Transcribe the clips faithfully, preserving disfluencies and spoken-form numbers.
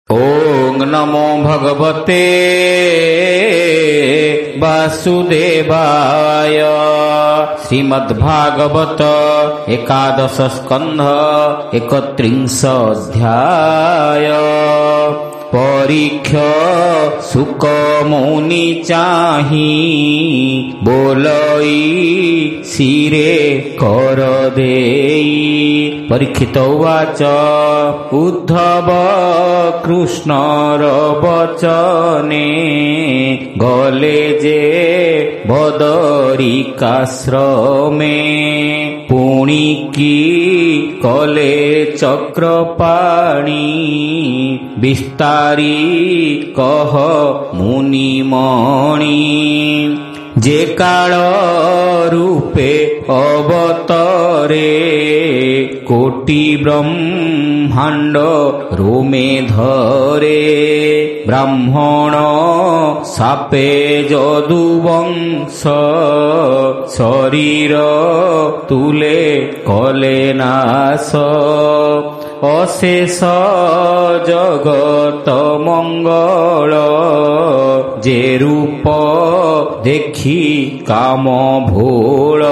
ओं नमो भगवते वासुदेवाय। श्रीमद्भागवत एकादश स्कंध एकत्रिंश अध्याय। परीक्ष सुक मुनि चाही बोलई सिरे कर देई। परीक्षित उवाच उद्धव कृष्णर वचने गले जे बदरिकाश्रमे। पुणी की कले चक्रपाणी विस्तारी कह मुनिमणि। जे काल रूपे अवतरे कोटि ब्रह्मांड रोमे धरे। ब्राह्मण सापे यदुवंश शरीर तुले कले नाश। अशेष जगत मंगल जे रूप देखी काम भोल।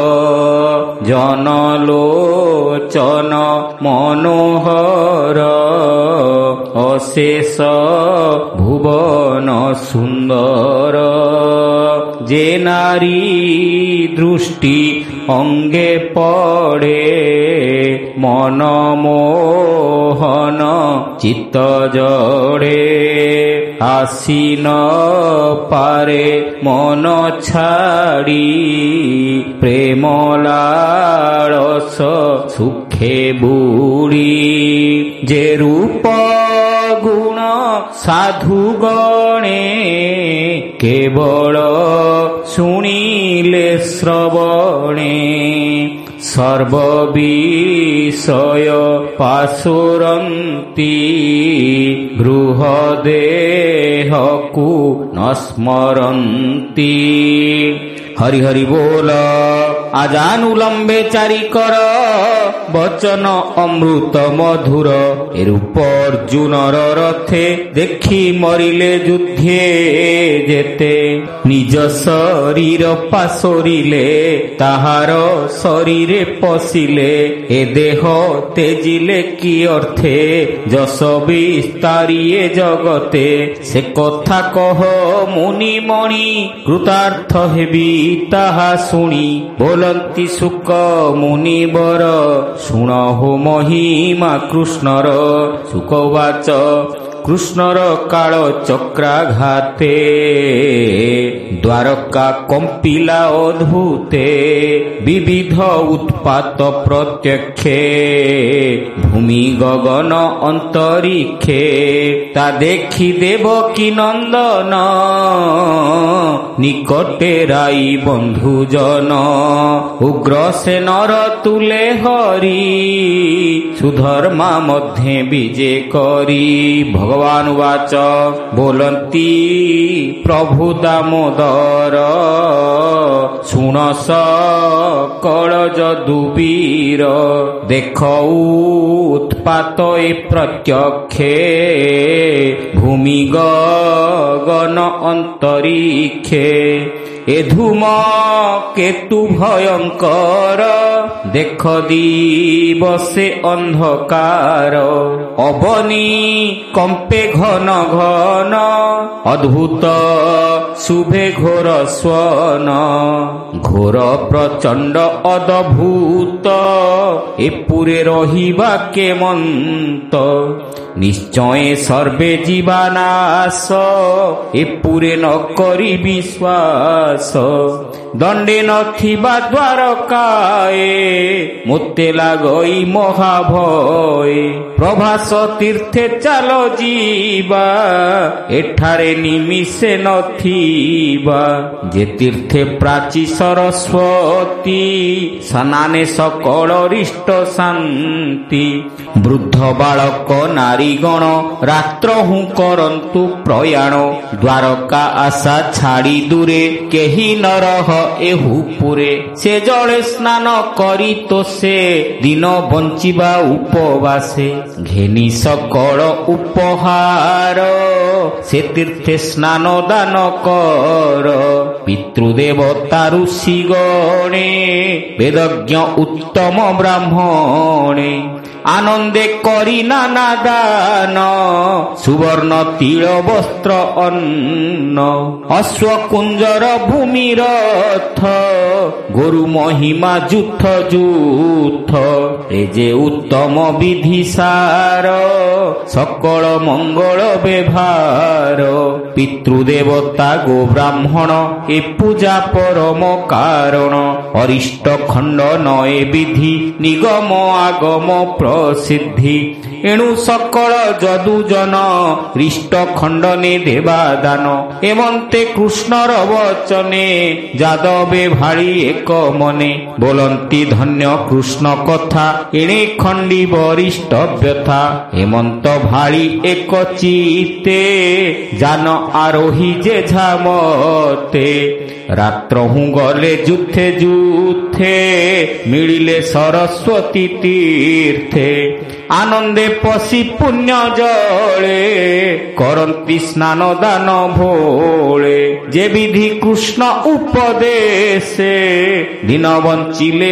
जनलोचन मनोहर अशेष भुवन सुंदर। जे नारी दृष्टि अंगे पड़े मनमोहन चित्त जड़े। आसीन पारे मन छाड़ी प्रेम लालस सुखे बुड़ी। जे रूप गुण साधु गणे केवल शुणिले श्रवणे। सर्वविषय पाशुरन्ति गृहदेहकु न स्मरन्ति। हरि हरि बोल। आजानुलंबे चारिकर बचन अमृत मधुर। ए रूप अर्जुनर रथे देखी मरिले युद्धे जेते। निज शरीर पाशोरिले ताहार शरीरे पशिले। ए देह तेजिले कि अर्थे जस विस्तारिये जगते। से कथा कह मुनिमणि कृतार्थ हेबी ताहा शुणी। बोलंती सुक मुनिवर शुण हो महिमा कृष्णर। सुक उवाच कृष्णर काल चक्राघाते द्वारका कंपिला अद्भुते। विविध उत्पात प्रत्यक्षे भूमि गगन अंतरिक्षे। ता देखी देवकी नंदन निकटे राई बंधुजन। उग्र से नर तुले हरि सुधर्मा मध्य विजे करी। भगवान वाच बोलंती प्रभु दामोदर शुण सकल यदुवीर। देख उत्पात ए प्रत्यक्षे भूमि गगन अंतरिक्षे। ए धूम केतु भयंकर देख दिवसे अंधकार। अवनी कंपे घन घन अद्भुत शुभे घोर स्वन। घोर प्रचंड अद्भुत एपुरे रहिबा केमंत। निश्चय सर्वे जीवानाश एपुरे न करी विश्वास। दंडे नथिबा द्वारकाए मोते लागई महाभय। प्रभास तीर्थे चाल जीवा एठारे निमिषे नथिबा। जे तीर्थे प्राची सरस्वती सनाने सकल रिष्ट शांति। वृद्ध बालक नारीगण रात्र हूँ करंतु प्रयाण। द्वारका आशा छाड़ी दूरे केही न रह एहु पुरे। से जले स्नान करी तो से दिन बंचिबा उपवासे। ଘେନି ସକଳ ଉପହାର ସେ ତୀର୍ଥେ ସ୍ନାନ ଦାନ କର। ପିତୃଦେବତା ଋଷି ଗଣେ ବେଦଜ୍ଞ ଉତ୍ତମ ବ୍ରାହ୍ମଣେ ଆନନ୍ଦେ କରି ନାନା ଦାନ ସୁବର୍ଣ୍ଣ ତିଳ ବସ୍ତ୍ର ଅନ୍ନ ଅଶ୍ୱ କୁଞ୍ଜର ଭୂମି ରଥ ଗୋରୁ ମହିମା ଯୁଥ ଯୁଥ ଏ ଯେ ଉତ୍ତମ ବିଧି ସାର ସକଳ ମଙ୍ଗଳ ବ୍ୟବହାର। ପିତୃଦେବତା ଗୋ ବ୍ରାହ୍ମଣ ଏ ପୂଜା ପରମ କାରଣ ଅରିଷ୍ଟ ଖଣ୍ଡନ ଏ ବିଧି ନିଗମ ଆଗମ ପ୍ରସିଦ୍ଧି ଏଣୁ ସକଳ ଯଦୁଜନ ରିଷ୍ଟ ଖଣ୍ଡନେ ଦେବା ଦାନ ଏମନ୍ତେ କୃଷ୍ଣର ବଚନେ ଯାଦବେ ଭାଳି ଏକ ମନେ ବୋଲନ୍ତି ଧନ୍ୟ କୃଷ୍ଣ କଥା ଏଣେ ଖଣ୍ଡି ବରିଷ୍ଠ ବ୍ୟଥା ହେମନ୍ତ ଭାଳି ଏକ ଚିତେ ଜାନ ଆରୋହୀ ଯେ ଝାମତେ ରାତ୍ର ହୁଁ ଗଲେ ଯୁଥେ ଯୁଥେ ମିଳିଲେ ସରସ୍ୱତୀ ତୀର୍ଥେ ଆନନ୍ଦେ ପଶି ପୁଣ୍ୟ ଜଳେ କରନ୍ତି ସ୍ନାନ ଦାନ ଭୋଳେ ଯେ ବିଧି କୃଷ୍ଣ ଉପଦେଶେ ଦିନ ବଞ୍ଚିଲେ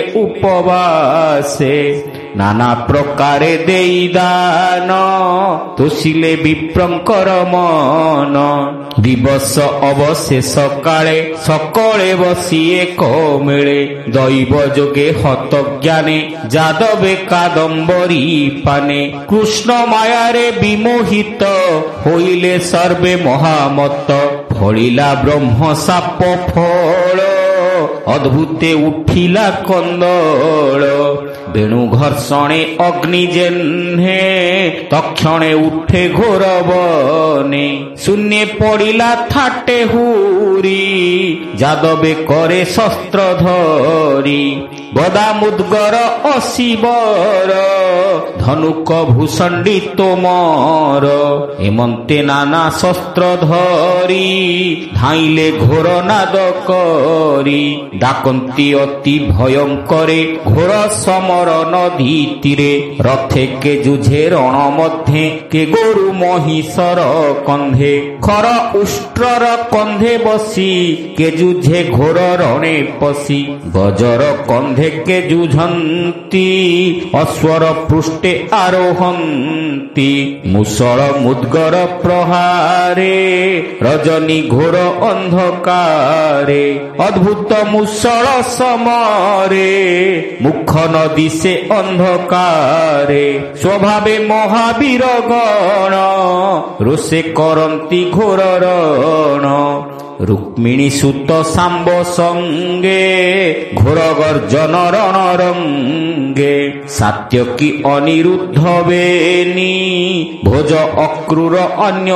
ଉପବାସେ ନାନା ପ୍ରକାରେ ଦେଇ ଦାନ ତୋଷିଲେ ବିପ୍ରଙ୍କର ମନ ଦିବସ ଅବଶେଷ କାଳେ ସକଳେ ବସି ଏକ ମିଳେ ଦୈବ ଯୋଗେ ହତ ଜ୍ଞାନେ ଯାଦବେ କାଦମ୍ବରୀ ପାନେ କୃଷ୍ଣ ମାୟାରେ ବିମୋହିତ ହୋଇଲେ ସର୍ବେ ମହାମତ ଫଳିଲା ବ୍ରହ୍ମ ସାପ ଫଳ ଅଦ୍ଭୁତେ ଉଠିଲା କନ୍ଦଳ ବେଣୁ ଘର୍ଷଣେ ଅଗ୍ନି ଜେହ୍ନେ ତକ୍ଷଣେ ଉଠେ ଘୋର ବନେ ଶୂନ୍ୟ ପଡ଼ିଲା ଥାଟେ ହୁରି ଯାଦବେ କରେ ଶସ୍ତ୍ର ଧରି ଗଦା ମୁଦ୍ଗର ଅଶିବର ଧନୁକ ଭୂଷଣ୍ଡି ତୋମର ଏମନ୍ତେ ନାନା ଶସ୍ତ୍ର ଧରି ଧାଇଲେ ଘୋର ନାଦ କରି ଡାକନ୍ତି ଅତି ଭୟଙ୍କରେ ଘୋର ସମର ନଦୀ ତୀରେ ରଥେ କେ ଯୁଝେ ରଣ ମଧ୍ୟେ କେ ଗୋରୁ ମହିଷର କନ୍ଧେ ଖର ଉଷ୍ଟ୍ରର କନ୍ଧେ ବସି କେ ଯୁଝେ ଘୋର ରଣେ ପଶି ଗଜର କନ୍ଧେ କେ ଯୁଝନ୍ତି ଅଶ୍ୱର ପୃଷ୍ଠେ ଆରୋହନ୍ତି ମୁଷଳ ମୁଦ୍ଗର ପ୍ରହାରେ ରଜନୀ ଘୋର ଅନ୍ଧକାରେ ଅଦ୍ଭୁତ ମୁଷଳ ସମରେ ମୁଖ ନଦୀ ସେ ଅନ୍ଧକାରେ ସ୍ୱଭାବେ ମହାବୀର ଗଣ ରୋଷେ କରନ୍ତି ଘୋର ରଣ ରୁକ୍ମିଣୀ ସୁତ ଶାମ୍ବ ସଙ୍ଗେ ଘୋର ଗର୍ଜନ ରଣ ରଙ୍ଗେ ସାତ୍ୟକୀ ଅନିରୁଦ୍ଧ ବେନି ଭୋଜ ଅକ୍ରୂର ଅନ୍ୟ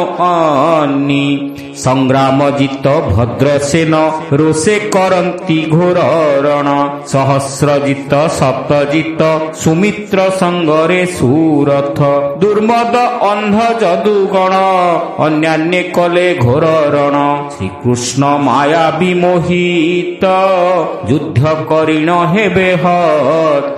ଅନି ସଂଗ୍ରାମ ଜିତ ଭଦ୍ରସେନ ରୋଷେ କରନ୍ତି ଘୋର ରଣ ସହସ୍ରଜିତ ସପ୍ତଜିତ ସୁମିତ୍ର ସଙ୍ଗରେ ସୁରଥ ଦୁର୍ମଦ ଅନ୍ଧ ଯଦୁଗଣ ଅନ୍ୟାନ୍ୟ କଲେ ଘୋର ରଣ ଶ୍ରୀକୃଷ୍ଣ ମାୟା ବିମୋହିତ ଯୁଦ୍ଧ କରିଣ ହେବେ ହତ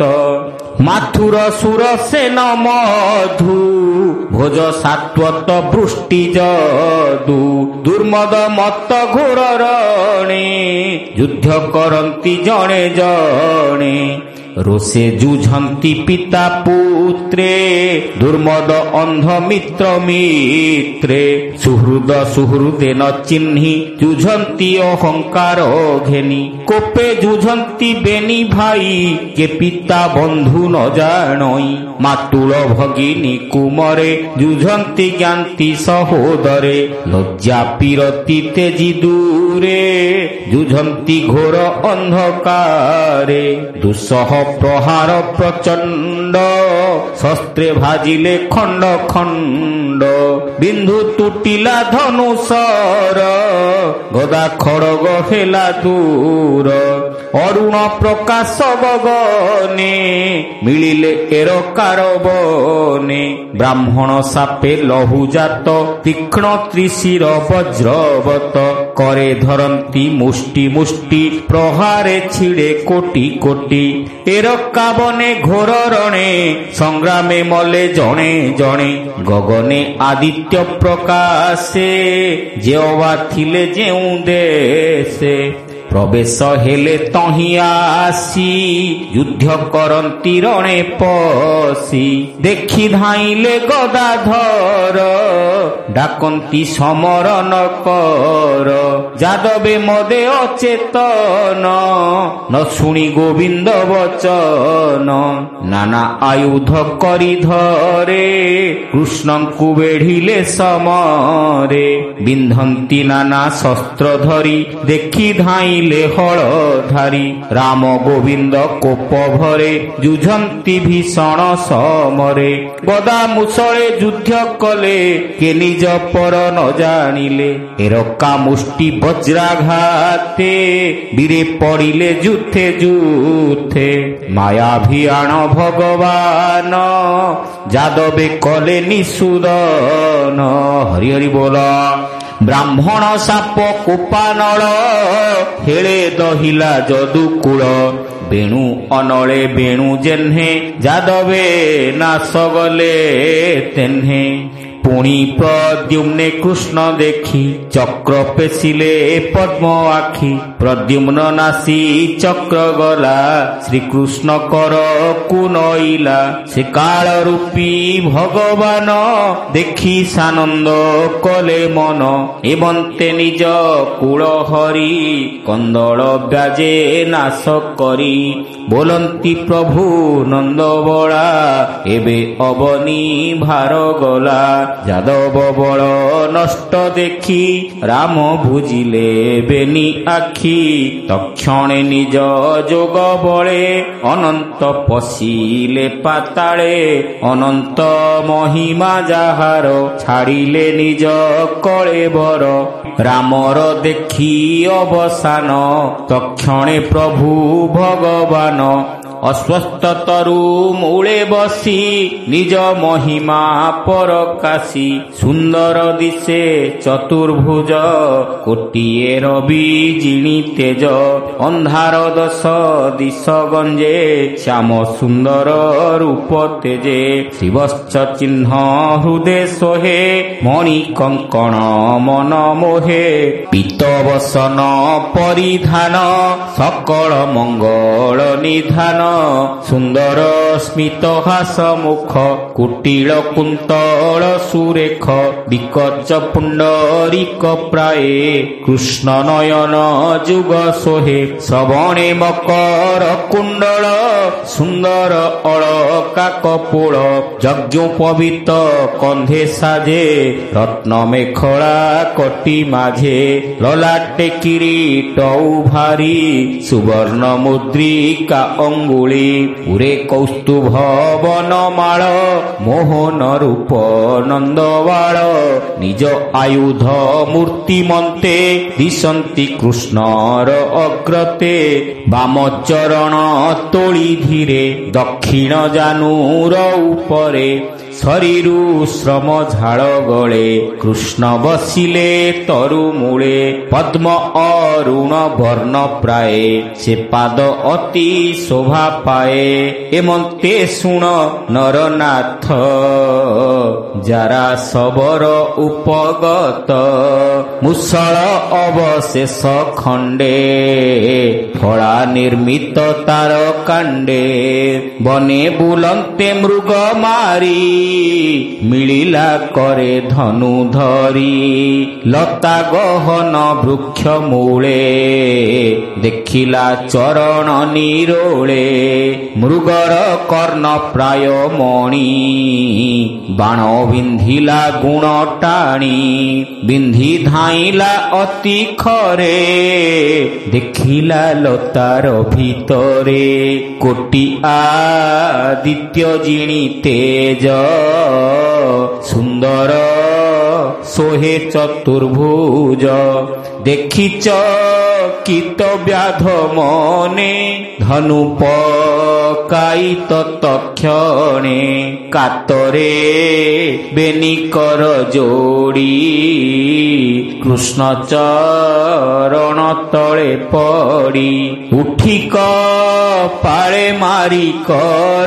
ମାଥୁର ସୁରସେନ ମଧୁ ଭୋଜ ସାତ୍ୱତ ବୃଷ୍ଟି ଯଦୁ ଦୁର୍ମଦ ମତ ଘୋର ରଣେ ଯୁଦ୍ଧ କରନ୍ତି ଜଣେ ଜଣେ ରୋଷେ ଯୁଝନ୍ତି ପିତା ପୁତ୍ରେ ଦୁର୍ମଦ ଅନ୍ଧ ମିତ୍ର ମିତ୍ରେ ସୁହୃଦ ସୁହୃଦେ ନ ଚିହ୍ନି ଯୁଝନ୍ତି ଅହଙ୍କାର ଘେନି କୋପେ ଯୁଝନ୍ତି ବେନି ଭାଇ କେ ପିତା ବନ୍ଧୁ ନ ଜାଣଇ ମାତୁଳ ଭଗିନୀ କୁମରେ ଯୁଝନ୍ତି ଜ୍ଞାନ୍ତି ସହୋଦରେ ଲଜ୍ଜା ପିରତି ତେଜି ଦୂରେ ଯୁଝନ୍ତି ଘୋର ଅନ୍ଧକାରେ ଦୁଃସହ ପ୍ରହାର ପ୍ରଚଣ୍ଡ ଶସ୍ତ୍ରେ ଭାଜିଲେ ଖଣ୍ଡ ଖଣ୍ଡ ବିନ୍ଦୁ ତୁଟିଲା ଧନୁଷର ଗଦା ଖଡ଼ଗ ହେଲା ଦୂର ଅରୁଣ ପ୍ରକାଶ ଗଗନେ ମିଳିଲେ ଏରକାର ବନେ ବ୍ରାହ୍ମଣ ସାପେ ଲହୁଜାତ ତୀକ୍ଷ୍ଣ ତ୍ରିଶିର ବଜ୍ରବତ करे ଧରନ୍ତି ମୁଷ୍ଟି ମୁଷ୍ଟି ପ୍ରହାରେ ଛିଡ଼େ କୋଟି କୋଟି ଏରକା ବନେ ଘୋର ରଣେ ସଂଗ୍ରାମେ ମଲେ ଜଣେ ଜଣେ ଗଗନେ ଆଦିତ୍ୟ ପ୍ରକାଶେ ଯେଅବା ଥିଲେ ଯେଉଁ ଦେଶେ ପ୍ରବେଶ ହେଲେ ତହିଁ ଆସି ଯୁଦ୍ଧ କରନ୍ତି ରଣେ ପଶି ଦେଖି ଧାଇଁଲେ ଗଦାଧର ଡାକନ୍ତି ସମରଣ କର ଯାଦବେ ମଦେ ଅଚେତନ ନ ଶୁଣି ଗୋବିନ୍ଦ ବଚନ ନାନା ଆୟୁଧ କରି ଧରେ କୃଷ୍ଣଙ୍କୁ ବେଢିଲେ ସମରେ ବିନ୍ଧନ୍ତି ନାନା ଶସ୍ତ୍ର ଧରି ଦେଖି ଧାଇଁ ହଳଧାରୀ ରାମ ଗୋବିନ୍ଦ କୋପ ଭରେ ଯୁଝନ୍ତି ଭୀଷଣ ସମରେ ଗଦା ମୁଷଳେ ଯୁଦ୍ଧ କଲେ କେ ନିଜ ପର ନ ଜାଣିଲେ ଏରକା ମୁଷ୍ଟି ବଜ୍ରାଘାତେ ବୀରେ ପଡ଼ିଲେ ଯୁଥେ ଯୁଥେ ମାୟାଭିଆଣ ଭଗବାନ ଯାଦବେ କଲେ ନିଷୁଦନ ହରି ହରି ବୋଲ ବ୍ରାହ୍ମଣ ସାପ କୋପାନଳ ହେଳେ ଦହିଲା ଯଦୁକୁଳ ବେଣୁ ଅନଳେ ବେଣୁ ଜେହ୍ନେ ଯାଦବେ ନାଶ ଗଲେ ତେହ୍ନେ ପୁଣି ପ୍ରଦ୍ୟୁମ୍ନେ କୃଷ୍ଣ ଦେଖି ଚକ୍ର ପେଶିଲେ ପଦ୍ମ ଆଖି ପ୍ରଦ୍ୟୁମ୍ନ ନାସି ଚକ୍ର ଗଲା ଶ୍ରୀକୃଷ୍ଣ କର କୁନଇଲା ସେ କାଳ ରୂପୀ ଭଗବାନ ଦେଖି ସାନନ୍ଦ କଲେ ମନ ଏବନ୍ତେ ନିଜ କୂଳ ହରି କନ୍ଦଳ ବ୍ୟାଜେ ନାଶ କରି ବୋଲନ୍ତି ପ୍ରଭୁ ନନ୍ଦବଳା ଏବେ ଅବନି ଭାର ଗଲା ଯାଦବ ବଳ ନଷ୍ଟ ଦେଖି ରାମ ଭୁଜିଲେ ବେନି ଆଖି ତକ୍ଷଣେ ନିଜ ଯୋଗ ବଳେ ଅନନ୍ତ ପଶିଲେ ପାତାଳେ ଅନନ୍ତ ମହିମା ଯାହାର ଛାଡ଼ିଲେ ନିଜ କଳେବର ରାମର ଦେଖି ଅବସାନ ତକ୍ଷଣେ ପ୍ରଭୁ ଭଗବାନ ଅଶ୍ୱସ୍ଥ ତରୁ ମୂଳେ ବସି ନିଜ ମହିମା ପରକାଶି ସୁନ୍ଦର ଦିଶେ ଚତୁର୍ଭୁଜ କୋଟିଏ ରବି ଜିଣି ତେଜ ଅନ୍ଧାର ଦଶ ଦିଶ ଗଞ୍ଜେ ଶ୍ୟାମ ସୁନ୍ଦର ରୂପ ତେଜେ ଶିବଶ୍ଚ ଚିହ୍ନ ହୃଦେ ସୋହେ ମଣି କଙ୍କଣ ମନ ମୋହେ ପୀତବସନ ପରିଧାନ ସକଳ ମଙ୍ଗଳ ନିଧାନ ସୁନ୍ଦର ସ୍ମିତ ହାସ ମୁଖ କୁଟିଳ କୁନ୍ତଳ ସୁରେଖ ବିକଚ ପୁଣ୍ଡରିକ ପ୍ରାଏ କୃଷ୍ଣ ନୟନ ଯୁଗ ସୋହେ ଶ୍ରବଣେ ମକର କୁଣ୍ଡଳ ସୁନ୍ଦର ଅଳକା କପୋଳ ଯଜ୍ଞୋପବିତ କନ୍ଧେ ସାଜେ ରତ୍ନ ମେଖଳା କଟି ମାଝେ ଲଲାଟେ କିରୀଟ ଭାରି ସୁବର୍ଣ୍ଣ ମୁଦ୍ରିକା ଅଙ୍ଗୁଳି ପୁରେ କୌସ୍ତୁଭ ବନମାଳ ମୋହନ ରୂପ ନନ୍ଦବାଳ ନିଜ ଆୟୁଧ ମୂର୍ତ୍ତିମନ୍ତେ ଦିଶନ୍ତି କୃଷ୍ଣର ଅଗ୍ରତେ ବାମ ଚରଣ ତୋଳି ଧୀରେ ଦକ୍ଷିଣ ଜାନୁର ଉପରେ ଶରୀରୁ ଶ୍ରମ ଝାଳ ଗଳେ କୃଷ୍ଣ ବସିଲେ ତରୁ ମୂଳେ ପଦ୍ମ ଅରୁଣ ବର୍ଣ୍ଣ ପ୍ରାଏ ସେ ପାଦ ଅତି ଶୋଭା ପାଏ ଏମନ୍ତେ ଶୁଣ ନରନାଥ ଯାରା ଶବର ଉପଗତ ମୁଷଳ ଅବଶେଷ ଖଣ୍ଡେ ଫଳା ନିର୍ମିତ ତାର କାଣ୍ଡେ ବନେ ବୁଲନ୍ତେ ମୃଗ ମାରି ମିଳିଲା କରେ ଧନୁ ଧରି ଲତା ଗହନ ବୃକ୍ଷ ମୂଳେ ଦେଖିଲା ଚରଣ ନିରୋଳେ ମୃଗର କର୍ଣ୍ଣ ପ୍ରାୟ ମଣି ବାଣ ବିନ୍ଧିଲା ଗୁଣ ଟାଣି ବିନ୍ଧି ଧାଇଁଲା ଅତି ଖରେ ଦେଖିଲା ଲତାର ଭିତରେ କୋଟି ଆଦିତ୍ୟ ଜିଣି ତେଜ ସୁନ୍ଦର सोहे चतुर्भुज देखिच कीट व्याध मने धनु पकाई तत्क्षणे कातरे बेनिकर जोड़ी कृष्ण चरण तले पड़ी उठिक पाळे मारी कर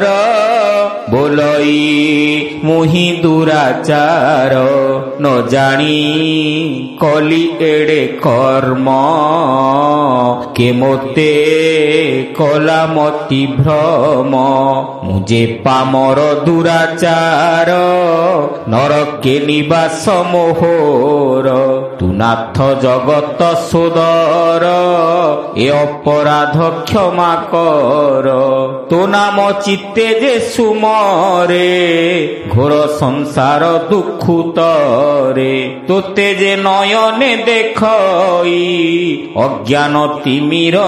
बोलई मुहि दुराचार न जानी कली एड़े कर्म के मोते कला मति भ्रम मुझे पामर दुराचार नरके निवास मोहर तु नाथ जगत सोदर ए अपराध क्षमा कर तो नाम चित्ते जे सुमरे घोर संसार दुखुतरे तोते जे नयने देखई अज्ञान तिमिर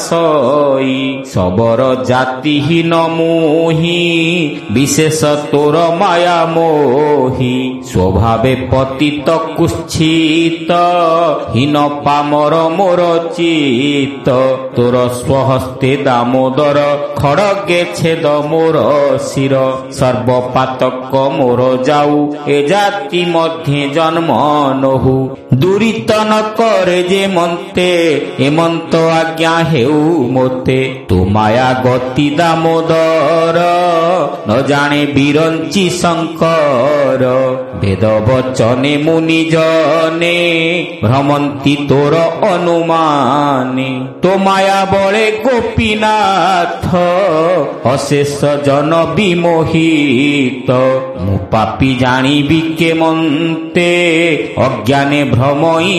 नाशई सबर जातिहीन मुहि विशेष तोर माया मोहि स्वभावे पतित कुच्छित हीन पामर मोर चित्त तोर स्वहस्ते दामोदर खड़गे छेद मोर शिर सर्वपातक मोर जाऊ ए जाति मध्य जन्म नहु दुरित न करे जे मन्ते ए मन्त आज्ञा हेउ मोते तु माया गति दामोदर न जाने बिरंची शंकर वेद वचने मुनि जने भ्रमंती तोर अनुमाने तो माया बळे गोपीनाथ अशेष जन विमोहित मु पापी जानिबि के मन्ते अज्ञाने भ्रमई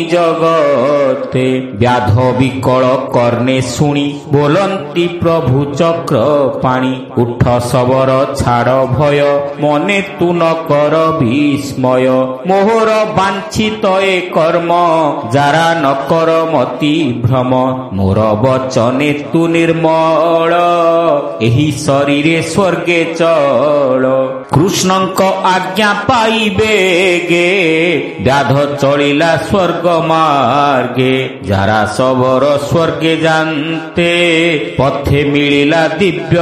जगते व्याध विकल कर्णे शुणी बोलंती प्रभु चक्र पाणी उठ सबर छाड़ भय मने तु न कर विस्मय मोहर वांछित ए कर्म जारा न कर मति भ्रम मोर वचने तु निर्मल एही शरीरे स्वर्गे चल कृष्णଙ୍କ आज्ञा पाइबे गे व्याध चलिला स्वर्ग मार्गे जारा सबर स्वर्गे जानते पथे मिलिला दिव्य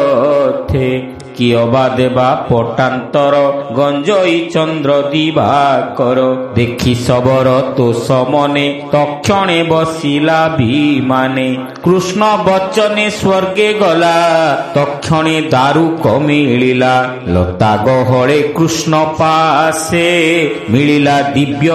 रथे किय बा देवा पटांतर गंजई चंद्र दिवाकर देखी सबर तोष मने तक्षणे बसिला विमाने कृष्ण वचने स्वर्गे गला तक्षणे दारुक मिलिला लता गहळे कृष्ण पासे मिलिला दिव्य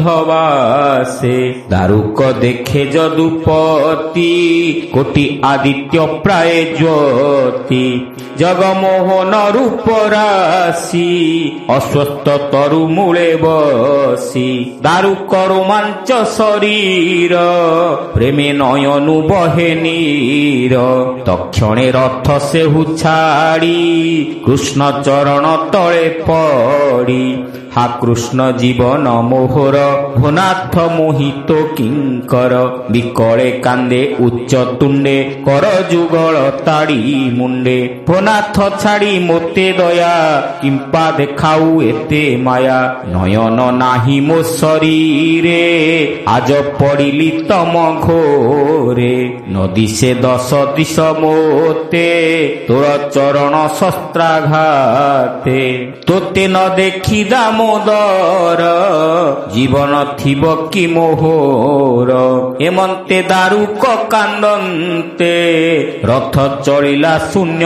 गंधवासे दारुक देखे जदुपति कोटि आदित्य प्राय ज्योति जगमोह न रूप राशि अस्वस्थ तरु मूले बसी दारुक रोमांच शरीर प्रेमे नयनु बहे नीर तक्षणे रथ सेहु छाड़ी कृष्ण चरण तले पड़ी हा कृष्ण जीवन मोहर भुनाथ मोहित किंकर विकले कांदे उच्च तुंडे कर जुगल ताड़ी मुंडे भुनाथ छाड़ी मोते दया किंपा देखाऊ एते माया नयन नाही मो शरीरे आज पड़िली तम घोरे नदी से दश दिश मोते तोर चरण शस्त्राघाते तोते न देखी दामोदर जीवन थिब कि मोहर एमंते दारुक कांदन्ते रथ चलिला शून्य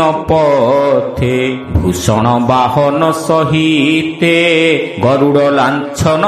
पथे भूषण बाहन सहिते गरुड़ लांछन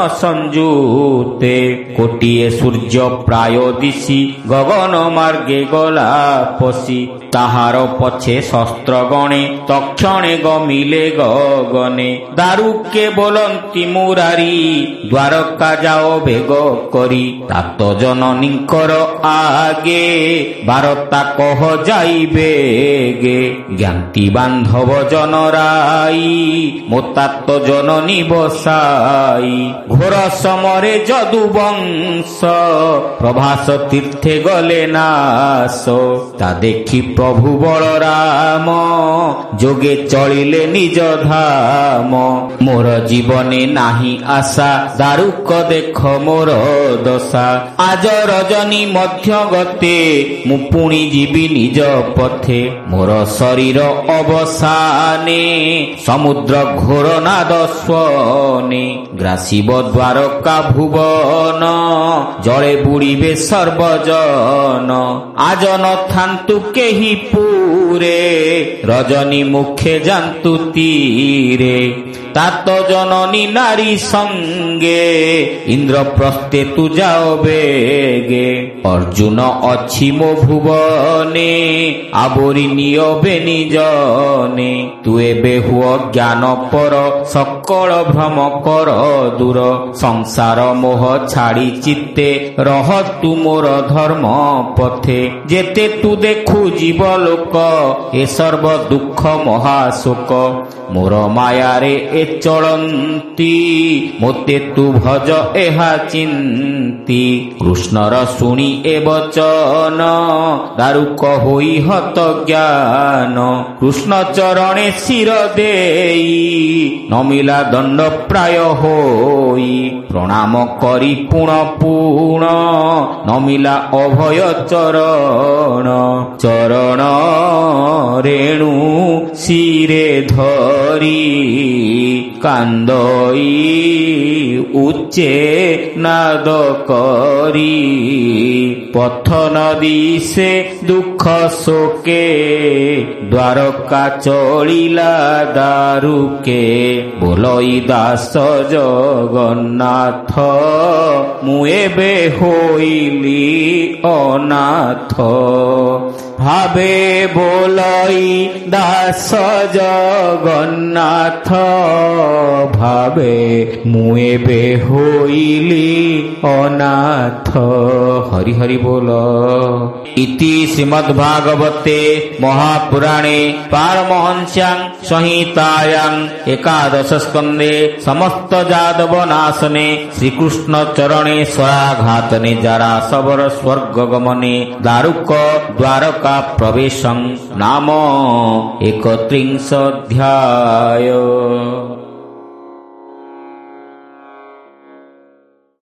संजुते कोटिए सूर्य प्राय दिशी गगन मार्गे गला पशी ताहार पछे शस्त्र गणे तक्षणे गमिले गगने दारुके बोलंती मुरारी द्वारका जाओ बेग करी तात जननीकर आगे बारता कह जाइबे गे ज्ञाति बांधव जनराई मोतात जननी बसाई घोर समरे जदुवंश प्रभास तीर्थे गले नाश ता देखी प्रभु बलराम जोगे चलिले निज धाम मोर जीवने नाही आशा दारुक ଦାରୁକ ଦେଖ ମୋର ଦଶା। ଆଜ ରଜନୀ ମଧ୍ୟ ଗତେ ମୁଁ ପୁଣି ଯିବି ନିଜ ପଥେ। ମୋର ଶରୀର ଅବସାନେ ସମୁଦ୍ର ଘୋର ନାଦ ସ୍ୱନେ। ଗ୍ରାସିବ ଦ୍ୱାରକା ଭୁବନ ଜଳେ ବୁଡ଼ିବେ ସର୍ବଜନ। ଆଜ ନଥାନ୍ତୁ କେହି ପୁରେ ରଜନୀ ମୁଖେ ଯାନ୍ତୁ ତୀରେ। ତାତ ଜନନୀ ନାରୀ ସଙ୍ଗେ ଇନ୍ଦ୍ରପ୍ରସ୍ଥେ ତୁ ଯାଅ ବେଗେ। ଅର୍ଜୁନ ଅଛି ମୋ ଭୁବନେ ଆବୋରି ନିୟବେ ନିଜନେ। ତୁ ଏବେ ହୁଅ ଜ୍ଞାନ ପର ସକଳ ଭ୍ରମ କର ଦୂର। ସଂସାର ମୋହ ଛାଡ଼ି ଚିତ୍ତେ ରହ ତୁ ମୋର ଧର୍ମ ପଥେ। ଯେତେ ତୁ ଦେଖୁ ଜୀବ ଲୋକ ଏ ସର୍ବ ଦୁଃଖ ମହାଶୋକ। ମୋର ମାୟାରେ ଏ ଚଳନ୍ତି ମୋତେ ତୁ ଭଜ ଏହା ଚିନ୍ତି। କୃଷ୍ଣର ଶୁଣି ଏ ବଚନ ଦାରୁକ ହୋଇ ହତ ଜ୍ଞାନ। କୃଷ୍ଣ ଚରଣେ ଶିର ଦେଇ ନମିଲା ଦଣ୍ଡ ପ୍ରାୟ ହୋଇ। ପ୍ରଣାମ କରି ପୁଣ ପୁଣ ନମିଲା ଅଭୟ ଚରଣ। ଚରଣ ରେଣୁ ଶିରେ ଧରି କାନ୍ଦଇ ଉଚ୍ଚେ ନାଦ କରି। ପଥ ନଦୀ ସେ ଦୁଃଖ ଶୋକେ ଦ୍ୱାରକା ଚଳିଲା ଦାରୁକେ। ବୋଲଇ ଦାସ ଜଗନ୍ନାଥ ମୁଁ ଏବେ ହୋଇଲି ଅନାଥ। ଭାବେ ବୋଲଇ ଦାସ ଜଗନ୍ନାଥ ଭାବେ ମୁଁ ଏବେ ହୋଇଲି ଅନାଥ। ହରି ହରି ବୋଲ। ଇତି ଶ୍ରୀମଦ୍ଭାଗବତେ ମହାପୁରାଣେ ପାରମହଂସ୍ୟାଂ ସଂହିତାୟାଂ ଏକାଦଶ ସ୍କନ୍ଧେ ସମସ୍ତ ଯାଦବ ନାଶନେ ଶ୍ରୀକୃଷ୍ଣ ଚରଣେ ସ୍ୱରାଘାତନେ ଜାରାଶବର ସ୍ୱର୍ଗ ଗମନେ ଦାରୁକ ଦ୍ୱାରକା ପ୍ରବେଶଂ ନାମ ଏକତ୍ରିଂଶ ଅଧ୍ୟାୟ।